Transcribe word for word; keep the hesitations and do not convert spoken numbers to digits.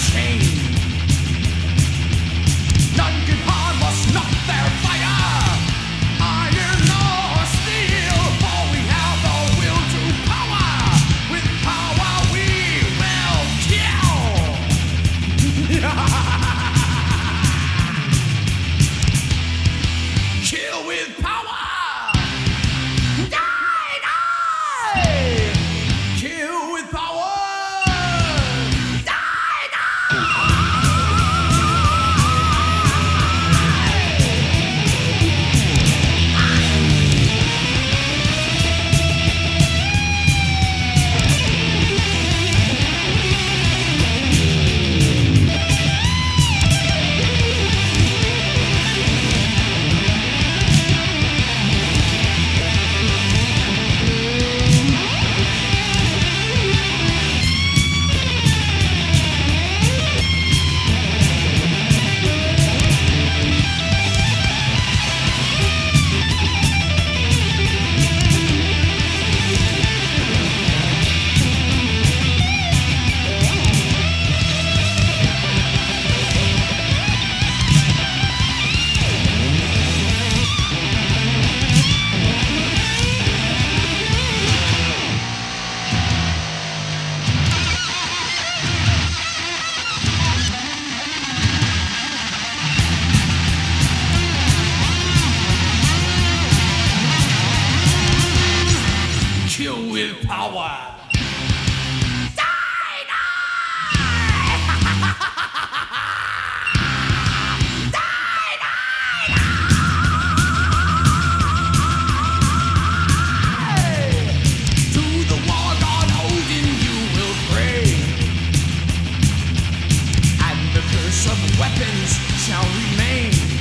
chain. None can harm us, not their fire. Iron or steel, for we have the will to power. With power we will kill. Kill with power. Die, die. Kill with power. Die, die. Kill with power. Die, die. Die, die, die. To the war god Odin you will pray, and the curse of weapons shall remain.